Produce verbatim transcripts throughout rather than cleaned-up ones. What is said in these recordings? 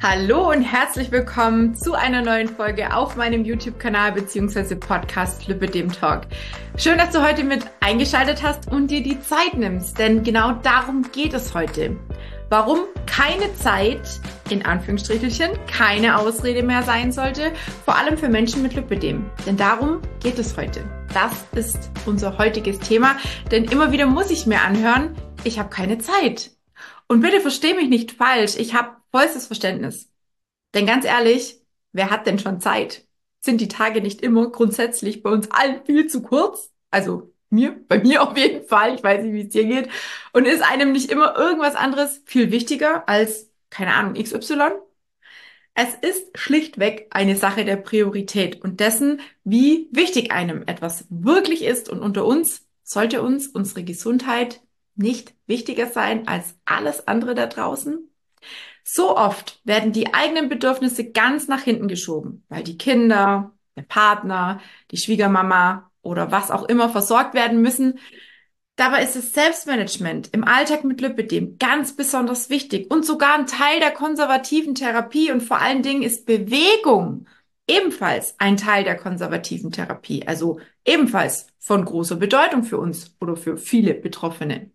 Hallo und herzlich willkommen zu einer neuen Folge auf meinem YouTube-Kanal bzw. Podcast Lipidem Talk. Schön, dass du heute mit eingeschaltet hast und dir die Zeit nimmst, denn genau darum geht es heute. Warum keine Zeit, in Anführungsstrichelchen, keine Ausrede mehr sein sollte, vor allem für Menschen mit Lipidem. Denn darum geht es heute. Das ist unser heutiges Thema, denn immer wieder muss ich mir anhören, ich habe keine Zeit. Und bitte versteh mich nicht falsch, ich habe vollstes Verständnis. Denn ganz ehrlich, wer hat denn schon Zeit? Sind die Tage nicht immer grundsätzlich bei uns allen viel zu kurz? Also mir, bei mir auf jeden Fall, ich weiß nicht, wie es dir geht. Und ist einem nicht immer irgendwas anderes viel wichtiger als, keine Ahnung, X Y? Es ist schlichtweg eine Sache der Priorität und dessen, wie wichtig einem etwas wirklich ist. Und unter uns sollte uns unsere Gesundheit nicht wichtiger sein als alles andere da draußen? So oft werden die eigenen Bedürfnisse ganz nach hinten geschoben, weil die Kinder, der Partner, die Schwiegermama oder was auch immer versorgt werden müssen. Dabei ist das Selbstmanagement im Alltag mit Lipidem ganz besonders wichtig und sogar ein Teil der konservativen Therapie und vor allen Dingen ist Bewegung ebenfalls ein Teil der konservativen Therapie, also ebenfalls von großer Bedeutung für uns oder für viele Betroffene.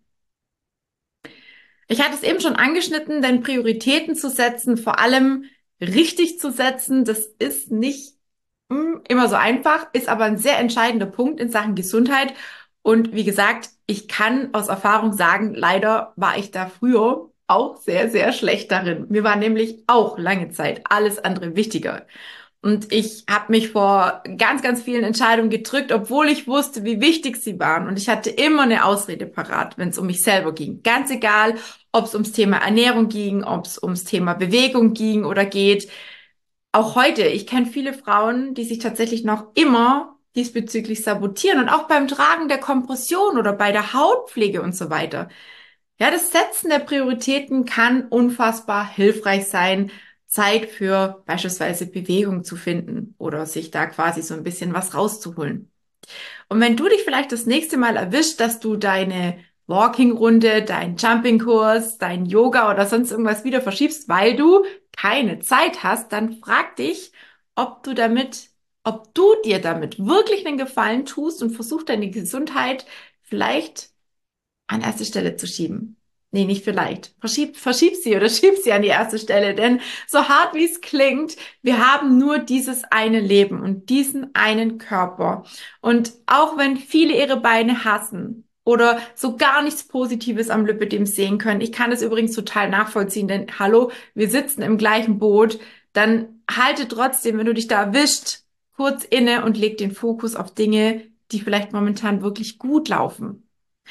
Ich hatte es eben schon angeschnitten, denn Prioritäten zu setzen, vor allem richtig zu setzen, das ist nicht mh, immer so einfach, ist aber ein sehr entscheidender Punkt in Sachen Gesundheit. Und wie gesagt, ich kann aus Erfahrung sagen, leider war ich da früher auch sehr, sehr schlecht darin. Mir war nämlich auch lange Zeit alles andere wichtiger. Und ich habe mich vor ganz, ganz vielen Entscheidungen gedrückt, obwohl ich wusste, wie wichtig sie waren. Und ich hatte immer eine Ausrede parat, wenn es um mich selber ging. Ganz egal, ob es ums Thema Ernährung ging, ob es ums Thema Bewegung ging oder geht. Auch heute, ich kenne viele Frauen, die sich tatsächlich noch immer diesbezüglich sabotieren und auch beim Tragen der Kompression oder bei der Hautpflege und so weiter. Ja, das Setzen der Prioritäten kann unfassbar hilfreich sein, Zeit für beispielsweise Bewegung zu finden oder sich da quasi so ein bisschen was rauszuholen. Und wenn du dich vielleicht das nächste Mal erwischt, dass du deine Walking-Runde, deinen Jumping-Kurs, dein Yoga oder sonst irgendwas wieder verschiebst, weil du keine Zeit hast, dann frag dich, ob du damit, ob du dir damit wirklich einen Gefallen tust und versuch deine Gesundheit vielleicht an erste Stelle zu schieben. Nee, nicht vielleicht. Verschieb, verschieb sie oder schieb sie an die erste Stelle, denn so hart wie es klingt, wir haben nur dieses eine Leben und diesen einen Körper. Und auch wenn viele ihre Beine hassen oder so gar nichts Positives am Lipidem sehen können, ich kann das übrigens total nachvollziehen, denn hallo, wir sitzen im gleichen Boot, dann halte trotzdem, wenn du dich da erwischt, kurz inne und leg den Fokus auf Dinge, die vielleicht momentan wirklich gut laufen.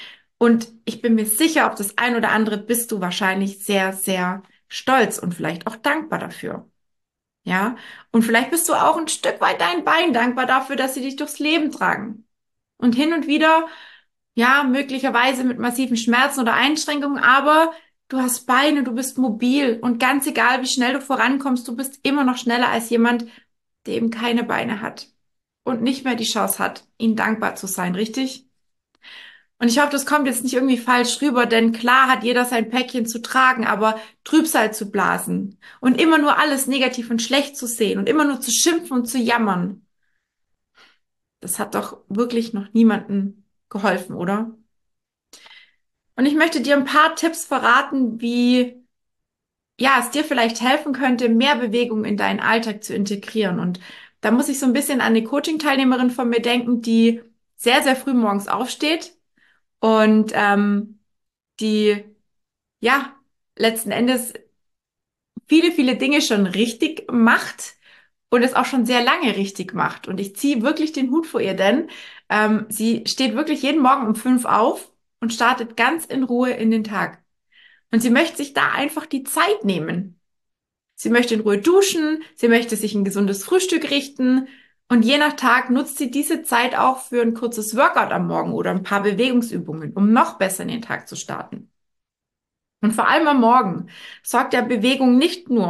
Und ich bin mir sicher, auf das ein oder andere bist du wahrscheinlich sehr, sehr stolz und vielleicht auch dankbar dafür. Ja? Und vielleicht bist du auch ein Stück weit dein Bein dankbar dafür, dass sie dich durchs Leben tragen. Und hin und wieder, ja, möglicherweise mit massiven Schmerzen oder Einschränkungen, aber du hast Beine, du bist mobil und ganz egal, wie schnell du vorankommst, du bist immer noch schneller als jemand, der eben keine Beine hat und nicht mehr die Chance hat, ihnen dankbar zu sein, richtig? Und ich hoffe, das kommt jetzt nicht irgendwie falsch rüber, denn klar hat jeder sein Päckchen zu tragen, aber Trübsal zu blasen und immer nur alles negativ und schlecht zu sehen und immer nur zu schimpfen und zu jammern, das hat doch wirklich noch niemandem geholfen, oder? Und ich möchte dir ein paar Tipps verraten, wie, ja, es dir vielleicht helfen könnte, mehr Bewegung in deinen Alltag zu integrieren. Und da muss ich so ein bisschen an eine Coaching-Teilnehmerin von mir denken, die sehr, sehr früh morgens aufsteht und ähm, die ja, letzten Endes viele, viele Dinge schon richtig macht und es auch schon sehr lange richtig macht. Und ich ziehe wirklich den Hut vor ihr, denn ähm, sie steht wirklich jeden Morgen um fünf auf und startet ganz in Ruhe in den Tag. Und sie möchte sich da einfach die Zeit nehmen. Sie möchte in Ruhe duschen, sie möchte sich ein gesundes Frühstück richten und je nach Tag nutzt sie diese Zeit auch für ein kurzes Workout am Morgen oder ein paar Bewegungsübungen, um noch besser in den Tag zu starten. Und vor allem am Morgen sorgt ja Bewegung nicht nur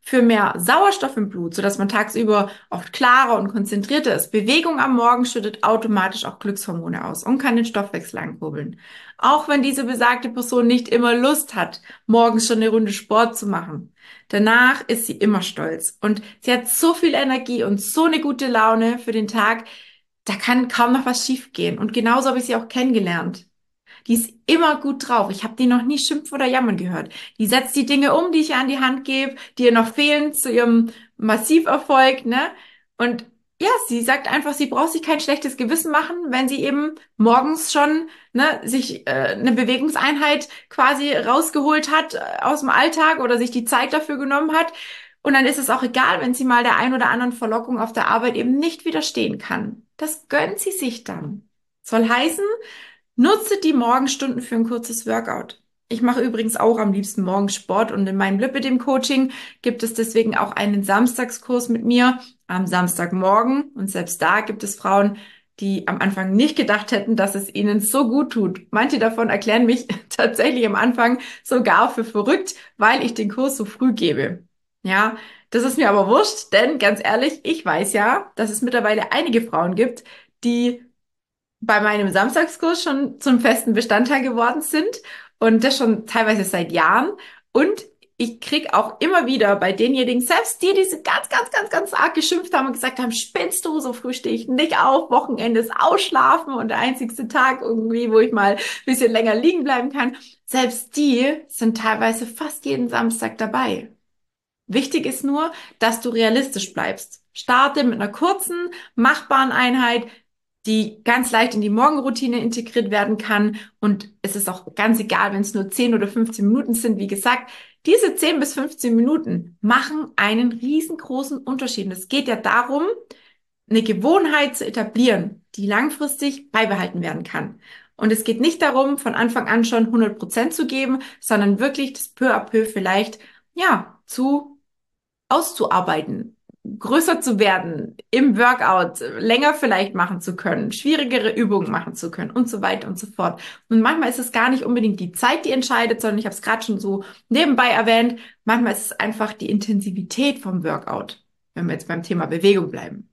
für mehr Sauerstoff im Blut, sodass man tagsüber oft klarer und konzentrierter ist. Bewegung am Morgen schüttet automatisch auch Glückshormone aus und kann den Stoffwechsel ankurbeln. Auch wenn diese besagte Person nicht immer Lust hat, morgens schon eine Runde Sport zu machen. Danach ist sie immer stolz und sie hat so viel Energie und so eine gute Laune für den Tag, da kann kaum noch was schiefgehen. Und genauso habe ich sie auch kennengelernt. Die ist immer gut drauf. Ich habe die noch nie schimpfen oder jammern gehört. Die setzt die Dinge um, die ich ihr an die Hand gebe, die ihr noch fehlen zu ihrem Massiverfolg, ne? Und ja, sie sagt einfach, sie braucht sich kein schlechtes Gewissen machen, wenn sie eben morgens schon ne, sich äh, eine Bewegungseinheit quasi rausgeholt hat äh, aus dem Alltag oder sich die Zeit dafür genommen hat. Und dann ist es auch egal, wenn sie mal der ein oder anderen Verlockung auf der Arbeit eben nicht widerstehen kann. Das gönnt sie sich dann. Soll heißen, nutze die Morgenstunden für ein kurzes Workout. Ich mache übrigens auch am liebsten morgens Sport und in meinem Lipidem-Coaching gibt es deswegen auch einen Samstagskurs mit mir am Samstagmorgen. Und selbst da gibt es Frauen, die am Anfang nicht gedacht hätten, dass es ihnen so gut tut. Manche davon erklären mich tatsächlich am Anfang sogar für verrückt, weil ich den Kurs so früh gebe. Ja, das ist mir aber wurscht, denn ganz ehrlich, ich weiß ja, dass es mittlerweile einige Frauen gibt, die bei meinem Samstagskurs schon zum festen Bestandteil geworden sind und das schon teilweise seit Jahren. Und ich krieg auch immer wieder bei denjenigen, selbst die, die so ganz, ganz, ganz, ganz arg geschimpft haben und gesagt haben, spinnst du, so früh stehe ich nicht auf, Wochenende ist Ausschlafen und der einzigste Tag irgendwie, wo ich mal ein bisschen länger liegen bleiben kann. Selbst die sind teilweise fast jeden Samstag dabei. Wichtig ist nur, dass du realistisch bleibst. Starte mit einer kurzen, machbaren Einheit, die ganz leicht in die Morgenroutine integriert werden kann. Und es ist auch ganz egal, wenn es nur zehn oder fünfzehn Minuten sind. Wie gesagt, diese zehn bis fünfzehn Minuten machen einen riesengroßen Unterschied. Und es geht ja darum, eine Gewohnheit zu etablieren, die langfristig beibehalten werden kann. Und es geht nicht darum, von Anfang an schon hundert Prozent zu geben, sondern wirklich das peu à peu vielleicht, ja, zu auszuarbeiten, größer zu werden, im Workout länger vielleicht machen zu können, schwierigere Übungen machen zu können und so weiter und so fort. Und manchmal ist es gar nicht unbedingt die Zeit, die entscheidet, sondern ich habe es gerade schon so nebenbei erwähnt, manchmal ist es einfach die Intensität vom Workout, wenn wir jetzt beim Thema Bewegung bleiben.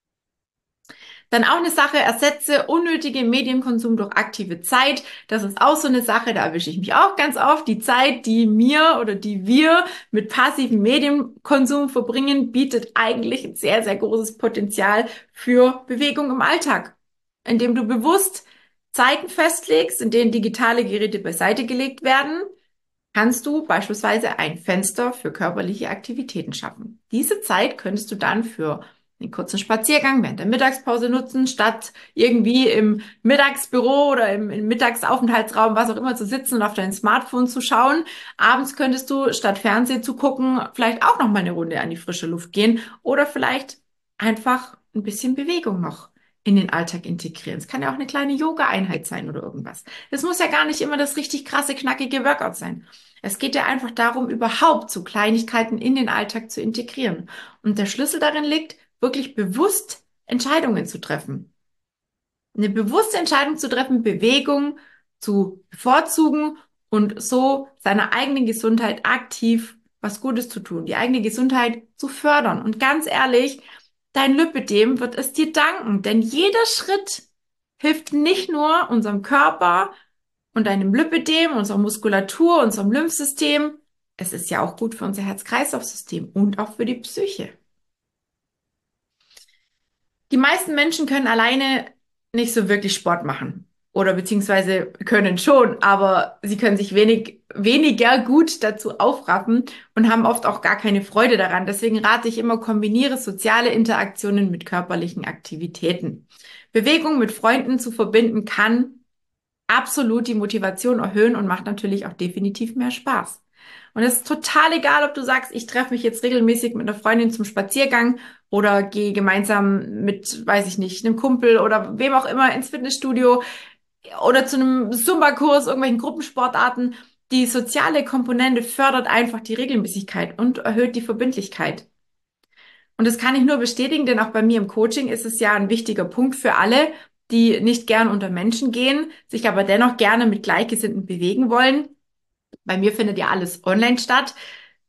Dann auch eine Sache, ersetze unnötige Medienkonsum durch aktive Zeit. Das ist auch so eine Sache, da erwische ich mich auch ganz oft. Die Zeit, die mir oder die wir mit passivem Medienkonsum verbringen, bietet eigentlich ein sehr, sehr großes Potenzial für Bewegung im Alltag. Indem du bewusst Zeiten festlegst, in denen digitale Geräte beiseite gelegt werden, kannst du beispielsweise ein Fenster für körperliche Aktivitäten schaffen. Diese Zeit könntest du dann für einen kurzen Spaziergang während der Mittagspause nutzen, statt irgendwie im Mittagsbüro oder im, im Mittagsaufenthaltsraum, was auch immer, zu sitzen und auf dein Smartphone zu schauen. Abends könntest du, statt Fernsehen zu gucken, vielleicht auch noch mal eine Runde an die frische Luft gehen oder vielleicht einfach ein bisschen Bewegung noch in den Alltag integrieren. Es kann ja auch eine kleine Yoga-Einheit sein oder irgendwas. Es muss ja gar nicht immer das richtig krasse, knackige Workout sein. Es geht ja einfach darum, überhaupt so Kleinigkeiten in den Alltag zu integrieren. Und der Schlüssel darin liegt, wirklich bewusst Entscheidungen zu treffen. Eine bewusste Entscheidung zu treffen, Bewegung zu bevorzugen und so seiner eigenen Gesundheit aktiv was Gutes zu tun, die eigene Gesundheit zu fördern. Und ganz ehrlich, dein Lipödem wird es dir danken, denn jeder Schritt hilft nicht nur unserem Körper und deinem Lipödem, unserer Muskulatur, unserem Lymphsystem. Es ist ja auch gut für unser Herz-Kreislauf-System und auch für die Psyche. Die meisten Menschen können alleine nicht so wirklich Sport machen. Oder beziehungsweise können schon, aber sie können sich wenig, weniger gut dazu aufraffen und haben oft auch gar keine Freude daran. Deswegen rate ich immer, kombiniere soziale Interaktionen mit körperlichen Aktivitäten. Bewegung mit Freunden zu verbinden kann absolut die Motivation erhöhen und macht natürlich auch definitiv mehr Spaß. Und es ist total egal, ob du sagst, ich treffe mich jetzt regelmäßig mit einer Freundin zum Spaziergang oder gehe gemeinsam mit, weiß ich nicht, einem Kumpel oder wem auch immer ins Fitnessstudio oder zu einem Zumba-Kurs, irgendwelchen Gruppensportarten. Die soziale Komponente fördert einfach die Regelmäßigkeit und erhöht die Verbindlichkeit. Und das kann ich nur bestätigen, denn auch bei mir im Coaching ist es ja ein wichtiger Punkt für alle, die nicht gern unter Menschen gehen, sich aber dennoch gerne mit Gleichgesinnten bewegen wollen. Bei mir findet ja alles online statt.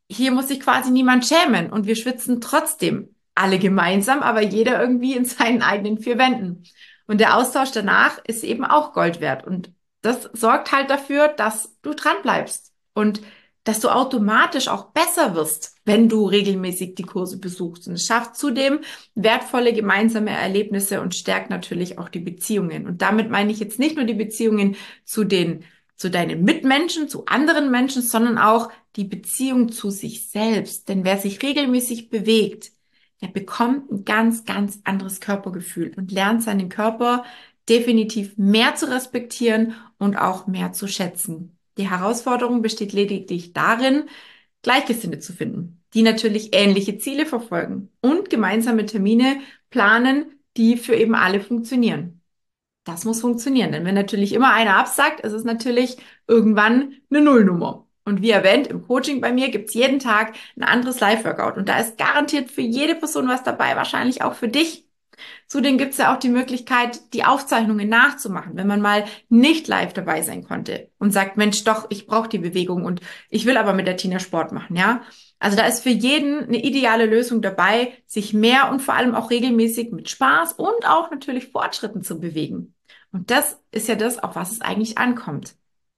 hier muss sich quasi niemand schämen und wir schwitzen trotzdem alle gemeinsam, aber jeder irgendwie in seinen eigenen vier Wänden. Und der Austausch danach ist eben auch Gold wert. Und das sorgt halt dafür, dass du dran bleibst und dass du automatisch auch besser wirst, wenn du regelmäßig die Kurse besuchst. Und es schafft zudem wertvolle gemeinsame Erlebnisse und stärkt natürlich auch die Beziehungen. Und damit meine ich jetzt nicht nur die Beziehungen zu den, zu deinen Mitmenschen, zu anderen Menschen, sondern auch die Beziehung zu sich selbst. Denn wer sich regelmäßig bewegt, der bekommt ein ganz, ganz anderes Körpergefühl und lernt seinen Körper definitiv mehr zu respektieren und auch mehr zu schätzen. Die Herausforderung besteht lediglich darin, Gleichgesinnte zu finden, die natürlich ähnliche Ziele verfolgen und gemeinsame Termine planen, die für eben alle funktionieren. Das muss funktionieren, denn wenn natürlich immer einer absagt, ist es natürlich irgendwann eine Nullnummer. Und wie erwähnt, im Coaching bei mir gibt's jeden Tag ein anderes Live-Workout. Und da ist garantiert für jede Person was dabei, wahrscheinlich auch für dich. Zudem gibt's ja auch die Möglichkeit, die Aufzeichnungen nachzumachen, wenn man mal nicht live dabei sein konnte und sagt, Mensch, doch, ich brauche die Bewegung und ich will aber mit der Tina Sport machen, ja. Also da ist für jeden eine ideale Lösung dabei, sich mehr und vor allem auch regelmäßig mit Spaß und auch natürlich Fortschritten zu bewegen. Und das ist ja das, auf was es eigentlich ankommt.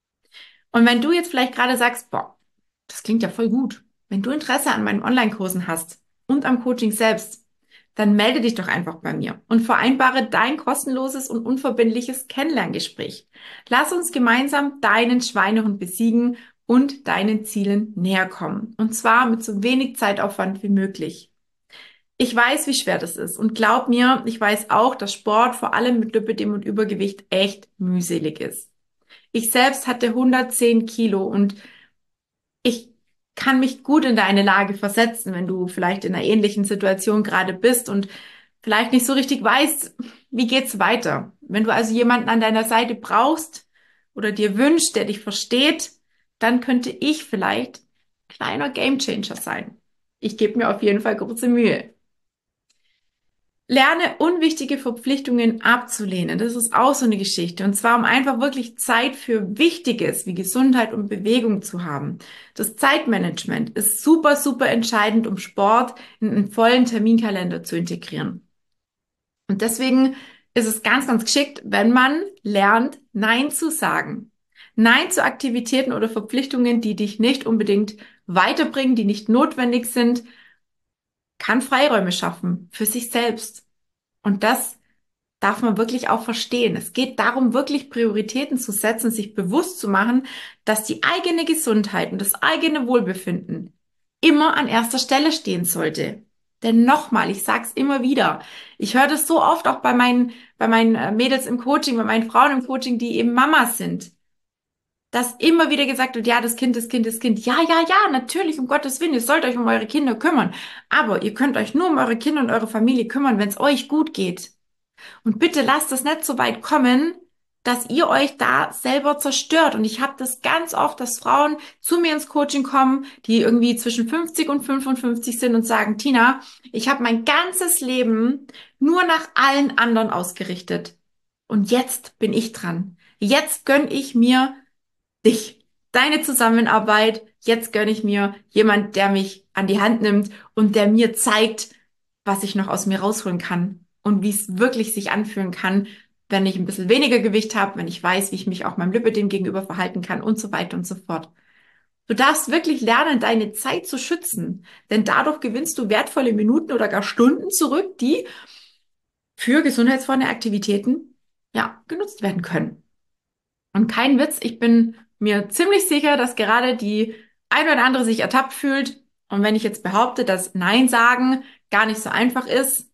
Und wenn du jetzt vielleicht gerade sagst, boah, das klingt ja voll gut. Wenn du Interesse an meinen Online-Kursen hast und am Coaching selbst, dann melde dich doch einfach bei mir und vereinbare dein kostenloses und unverbindliches Kennenlerngespräch. Lass uns gemeinsam deinen Schweinehund besiegen und deinen Zielen näher kommen. Und zwar mit so wenig Zeitaufwand wie möglich. Ich weiß, wie schwer das ist. Und glaub mir, ich weiß auch, dass Sport vor allem mit Lipödem und Übergewicht echt mühselig ist. Ich selbst hatte hundertzehn Kilo und ich kann mich gut in deine Lage versetzen, wenn du vielleicht in einer ähnlichen Situation gerade bist und vielleicht nicht so richtig weißt, wie geht's weiter. Wenn du also jemanden an deiner Seite brauchst oder dir wünschst, der dich versteht, dann könnte ich vielleicht ein kleiner Gamechanger sein. Ich gebe mir auf jeden Fall große Mühe. Lerne unwichtige Verpflichtungen abzulehnen. Das ist auch so eine Geschichte. Und zwar, um einfach wirklich Zeit für Wichtiges wie Gesundheit und Bewegung zu haben. Das Zeitmanagement ist super, super entscheidend, um Sport in einen vollen Terminkalender zu integrieren. Und deswegen ist es ganz, ganz geschickt, wenn man lernt, Nein zu sagen. Nein zu Aktivitäten oder Verpflichtungen, die dich nicht unbedingt weiterbringen, die nicht notwendig sind, kann Freiräume schaffen für sich selbst. Und das darf man wirklich auch verstehen. Es geht darum, wirklich Prioritäten zu setzen, sich bewusst zu machen, dass die eigene Gesundheit und das eigene Wohlbefinden immer an erster Stelle stehen sollte. Denn nochmal, ich sag's immer wieder, ich höre das so oft auch bei meinen, bei meinen äh, Mädels im Coaching, bei meinen Frauen im Coaching, die eben Mamas sind, dass immer wieder gesagt wird, ja, das Kind, das Kind, das Kind. Ja, ja, ja, natürlich, um Gottes Willen, ihr sollt euch um eure Kinder kümmern. Aber ihr könnt euch nur um eure Kinder und eure Familie kümmern, wenn es euch gut geht. Und bitte lasst es nicht so weit kommen, dass ihr euch da selber zerstört. Und ich habe das ganz oft, dass Frauen zu mir ins Coaching kommen, die irgendwie zwischen fünfzig und fünfundfünfzig sind und sagen, Tina, ich habe mein ganzes Leben nur nach allen anderen ausgerichtet. Und jetzt bin ich dran. Jetzt gönn ich mir dich, deine Zusammenarbeit. Jetzt gönne ich mir jemand, der mich an die Hand nimmt und der mir zeigt, was ich noch aus mir rausholen kann und wie es wirklich sich anfühlen kann, wenn ich ein bisschen weniger Gewicht habe, wenn ich weiß, wie ich mich auch meinem Lipödem gegenüber verhalten kann und so weiter und so fort. Du darfst wirklich lernen, deine Zeit zu schützen, denn dadurch gewinnst du wertvolle Minuten oder gar Stunden zurück, die für gesundheitsfördernde Aktivitäten, ja, genutzt werden können. Und kein Witz, ich bin mir ziemlich sicher, dass gerade die ein oder andere sich ertappt fühlt. Und wenn ich jetzt behaupte, dass Nein sagen gar nicht so einfach ist,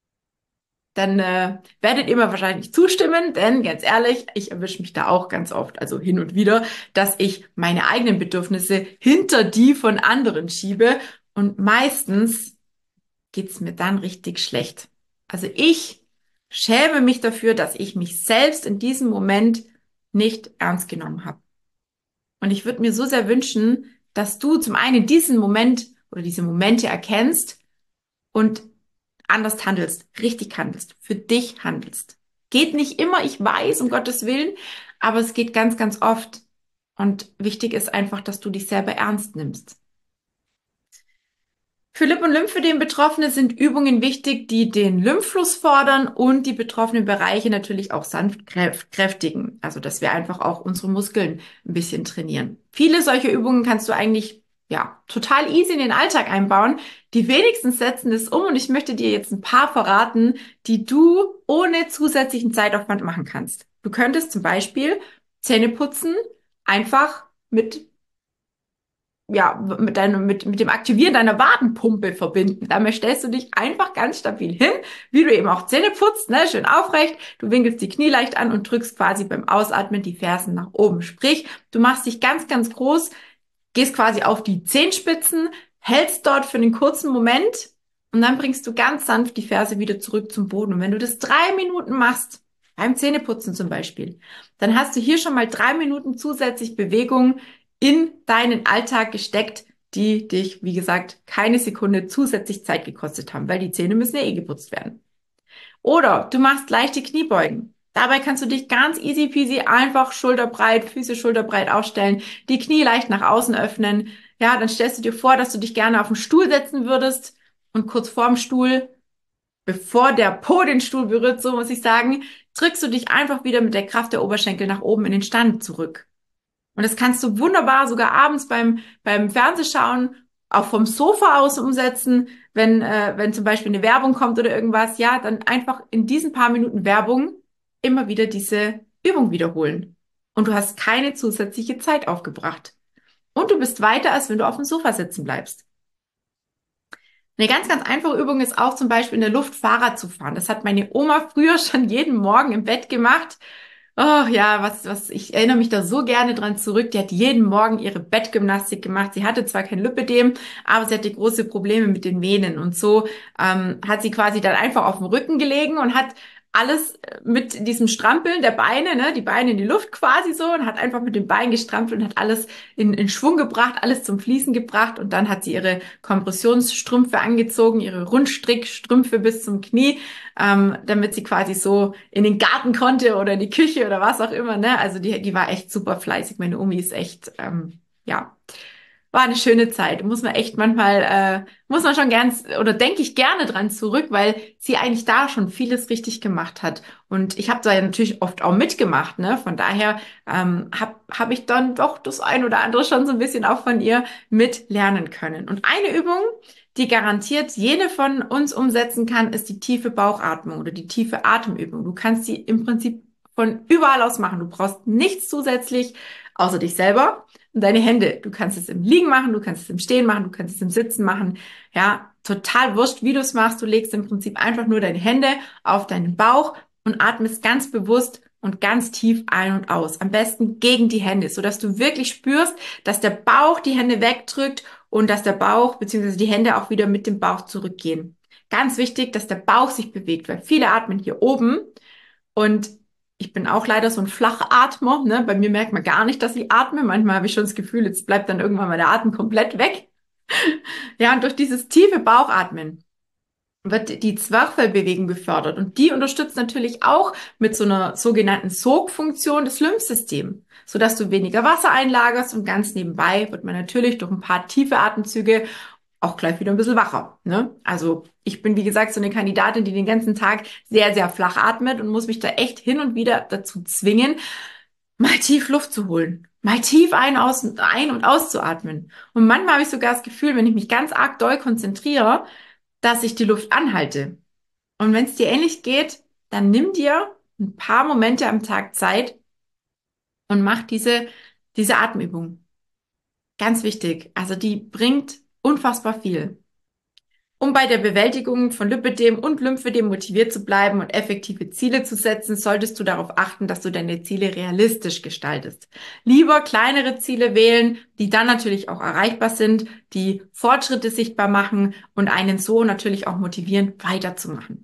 dann äh, werdet ihr mir wahrscheinlich zustimmen, denn ganz ehrlich, ich erwische mich da auch ganz oft, also hin und wieder, dass ich meine eigenen Bedürfnisse hinter die von anderen schiebe und meistens geht's mir dann richtig schlecht. Also ich schäme mich dafür, dass ich mich selbst in diesem Moment nicht ernst genommen habe. Und ich würde mir so sehr wünschen, dass du zum einen diesen Moment oder diese Momente erkennst und anders handelst, richtig handelst, für dich handelst. Geht nicht immer, ich weiß, um Gottes Willen, aber es geht ganz, ganz oft. Und wichtig ist einfach, dass du dich selber ernst nimmst. Für Lip- und Lymphödem-Betroffene sind Übungen wichtig, die den Lymphfluss fordern und die betroffenen Bereiche natürlich auch sanft kräftigen. Also, dass wir einfach auch unsere Muskeln ein bisschen trainieren. Viele solche Übungen kannst du eigentlich, ja, total easy in den Alltag einbauen. Die wenigsten setzen das um und ich möchte dir jetzt ein paar verraten, die du ohne zusätzlichen Zeitaufwand machen kannst. Du könntest zum Beispiel Zähneputzen einfach mit ja, mit deinem, mit, mit dem Aktivieren deiner Wadenpumpe verbinden. Damit stellst du dich einfach ganz stabil hin, wie du eben auch Zähne putzt, ne, schön aufrecht. Du winkelst die Knie leicht an und drückst quasi beim Ausatmen die Fersen nach oben. Sprich, du machst dich ganz, ganz groß, gehst quasi auf die Zehenspitzen, hältst dort für einen kurzen Moment und dann bringst du ganz sanft die Ferse wieder zurück zum Boden. Und wenn du das drei Minuten machst, beim Zähneputzen zum Beispiel, dann hast du hier schon mal drei Minuten zusätzlich Bewegung in deinen Alltag gesteckt, die dich, wie gesagt, keine Sekunde zusätzlich Zeit gekostet haben, weil die Zähne müssen ja eh geputzt werden. Oder du machst leichte Kniebeugen. Dabei kannst du dich ganz easy peasy einfach schulterbreit, Füße schulterbreit aufstellen, die Knie leicht nach außen öffnen. Ja, dann stellst du dir vor, dass du dich gerne auf den Stuhl setzen würdest und kurz vorm Stuhl, bevor der Po den Stuhl berührt, so muss ich sagen, drückst du dich einfach wieder mit der Kraft der Oberschenkel nach oben in den Stand zurück. Und das kannst du wunderbar sogar abends beim, beim Fernsehschauen auch vom Sofa aus umsetzen, wenn, äh, wenn zum Beispiel eine Werbung kommt oder irgendwas, ja, dann einfach in diesen paar Minuten Werbung immer wieder diese Übung wiederholen. Und du hast keine zusätzliche Zeit aufgebracht. Und du bist weiter, als wenn du auf dem Sofa sitzen bleibst. Eine ganz, ganz einfache Übung ist auch zum Beispiel in der Luft Fahrrad zu fahren. Das hat meine Oma früher schon jeden Morgen im Bett gemacht. Oh ja, was, was, ich erinnere mich da so gerne dran zurück. Die hat jeden Morgen ihre Bettgymnastik gemacht. Sie hatte zwar kein Lipödem, aber sie hatte große Probleme mit den Venen. Und so ähm, hat sie quasi dann einfach auf dem Rücken gelegen und hat alles mit diesem Strampeln der Beine, ne, die Beine in die Luft quasi so und hat einfach mit den Beinen gestrampelt und hat alles in, in Schwung gebracht, alles zum Fließen gebracht und dann hat sie ihre Kompressionsstrümpfe angezogen, ihre Rundstrickstrümpfe bis zum Knie, ähm, damit sie quasi so in den Garten konnte oder in die Küche oder was auch immer, ne, also die, die war echt super fleißig, meine Omi ist echt, ähm, ja, war eine schöne Zeit. Muss man echt manchmal, äh, muss man schon gern, oder denke ich gerne dran zurück, weil sie eigentlich da schon vieles richtig gemacht hat. Und ich habe da ja natürlich oft auch mitgemacht, ne? Von daher ähm, habe hab ich dann doch das ein oder andere schon so ein bisschen auch von ihr mit lernen können. Und eine Übung, die garantiert jede von uns umsetzen kann, ist die tiefe Bauchatmung oder die tiefe Atemübung. Du kannst sie im Prinzip von überall aus machen. Du brauchst nichts zusätzlich außer dich selber und deine Hände. Du kannst es im Liegen machen, du kannst es im Stehen machen, du kannst es im Sitzen machen. Ja, total wurscht, wie du es machst. Du legst im Prinzip einfach nur deine Hände auf deinen Bauch und atmest ganz bewusst und ganz tief ein und aus. Am besten gegen die Hände, sodass du wirklich spürst, dass der Bauch die Hände wegdrückt und dass der Bauch bzw. die Hände auch wieder mit dem Bauch zurückgehen. Ganz wichtig, dass der Bauch sich bewegt, weil viele atmen hier oben und ich bin auch leider so ein Flachatmer, ne? Bei mir merkt man gar nicht, dass ich atme. Manchmal habe ich schon das Gefühl, jetzt bleibt dann irgendwann mal der Atem komplett weg. Ja, und durch dieses tiefe Bauchatmen wird die Zwerchfellbewegung gefördert und die unterstützt natürlich auch mit so einer sogenannten Sogfunktion das Lymphsystem, sodass du weniger Wasser einlagerst und ganz nebenbei wird man natürlich durch ein paar tiefe Atemzüge auch gleich wieder ein bisschen wacher. Ne? Also ich bin, wie gesagt, so eine Kandidatin, die den ganzen Tag sehr, sehr flach atmet und muss mich da echt hin und wieder dazu zwingen, mal tief Luft zu holen. Mal tief ein, aus, ein und auszuatmen. Und manchmal habe ich sogar das Gefühl, wenn ich mich ganz arg doll konzentriere, dass ich die Luft anhalte. Und wenn es dir ähnlich geht, dann nimm dir ein paar Momente am Tag Zeit und mach diese, diese Atemübung. Ganz wichtig. Also die bringt unfassbar viel. Um bei der Bewältigung von Lipödem und Lymphödem motiviert zu bleiben und effektive Ziele zu setzen, solltest du darauf achten, dass du deine Ziele realistisch gestaltest. Lieber kleinere Ziele wählen, die dann natürlich auch erreichbar sind, die Fortschritte sichtbar machen und einen so natürlich auch motivieren, weiterzumachen.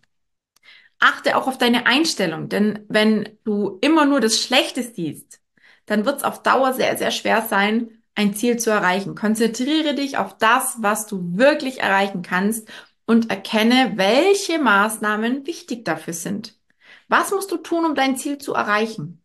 Achte auch auf deine Einstellung, denn wenn du immer nur das Schlechte siehst, dann wird es auf Dauer sehr, sehr schwer sein, ein Ziel zu erreichen. Konzentriere dich auf das, was du wirklich erreichen kannst und erkenne, welche Maßnahmen wichtig dafür sind. Was musst du tun, um dein Ziel zu erreichen?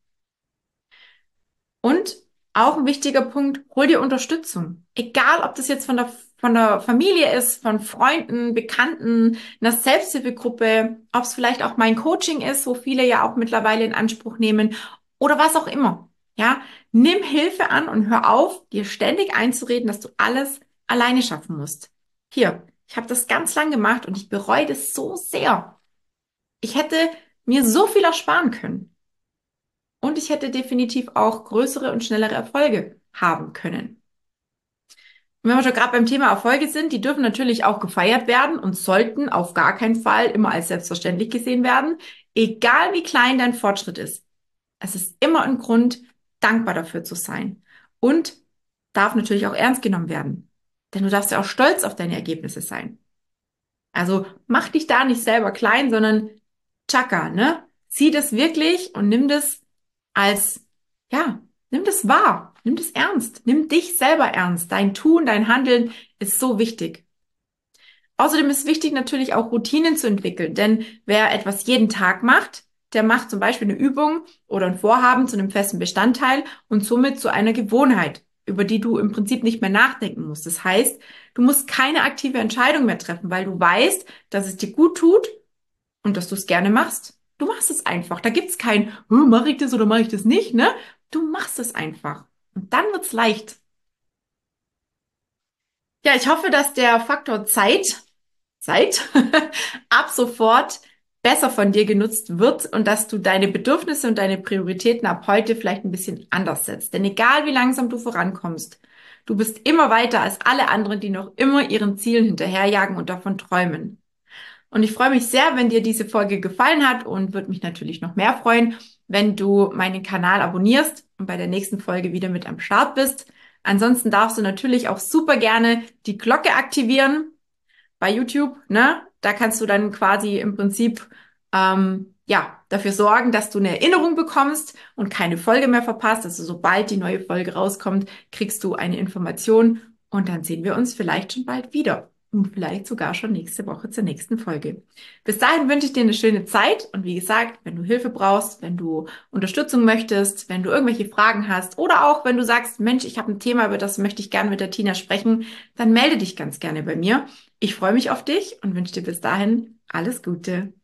Und auch ein wichtiger Punkt, hol dir Unterstützung. Egal, ob das jetzt von der von der Familie ist, von Freunden, Bekannten, einer Selbsthilfegruppe, ob es vielleicht auch mein Coaching ist, wo viele ja auch mittlerweile in Anspruch nehmen oder was auch immer. Ja, nimm Hilfe an und hör auf, dir ständig einzureden, dass du alles alleine schaffen musst. Hier, ich habe das ganz lang gemacht und ich bereue das so sehr. Ich hätte mir so viel ersparen können und ich hätte definitiv auch größere und schnellere Erfolge haben können. Und wenn wir schon gerade beim Thema Erfolge sind, die dürfen natürlich auch gefeiert werden und sollten auf gar keinen Fall immer als selbstverständlich gesehen werden, egal wie klein dein Fortschritt ist. Es ist immer ein Grund, dankbar dafür zu sein und darf natürlich auch ernst genommen werden. Denn du darfst ja auch stolz auf deine Ergebnisse sein. Also mach dich da nicht selber klein, sondern tschakka, ne? Sieh das wirklich und nimm das als, ja, nimm das wahr, nimm das ernst, nimm dich selber ernst. Dein Tun, dein Handeln ist so wichtig. Außerdem ist wichtig natürlich auch Routinen zu entwickeln, denn wer etwas jeden Tag macht, der macht zum Beispiel eine Übung oder ein Vorhaben zu einem festen Bestandteil und somit zu einer Gewohnheit, über die du im Prinzip nicht mehr nachdenken musst. Das heißt, du musst keine aktive Entscheidung mehr treffen, weil du weißt, dass es dir gut tut und dass du es gerne machst. Du machst es einfach. Da gibt's kein, hm, mache ich das oder mache ich das nicht, ne? Du machst es einfach. Und dann wird's leicht. Ja, ich hoffe, dass der Faktor Zeit, Zeit, ab sofort besser von dir genutzt wird und dass du deine Bedürfnisse und deine Prioritäten ab heute vielleicht ein bisschen anders setzt. Denn egal wie langsam du vorankommst, du bist immer weiter als alle anderen, die noch immer ihren Zielen hinterherjagen und davon träumen. Und ich freue mich sehr, wenn dir diese Folge gefallen hat und würde mich natürlich noch mehr freuen, wenn du meinen Kanal abonnierst und bei der nächsten Folge wieder mit am Start bist. Ansonsten darfst du natürlich auch super gerne die Glocke aktivieren bei YouTube, ne? Da kannst du dann quasi im Prinzip ähm, ja dafür sorgen, dass du eine Erinnerung bekommst und keine Folge mehr verpasst. Also sobald die neue Folge rauskommt, kriegst du eine Information und dann sehen wir uns vielleicht schon bald wieder. Und vielleicht sogar schon nächste Woche zur nächsten Folge. Bis dahin wünsche ich dir eine schöne Zeit und wie gesagt, wenn du Hilfe brauchst, wenn du Unterstützung möchtest, wenn du irgendwelche Fragen hast oder auch wenn du sagst, Mensch, ich habe ein Thema, über das möchte ich gerne mit der Tina sprechen, dann melde dich ganz gerne bei mir. Ich freue mich auf dich und wünsche dir bis dahin alles Gute.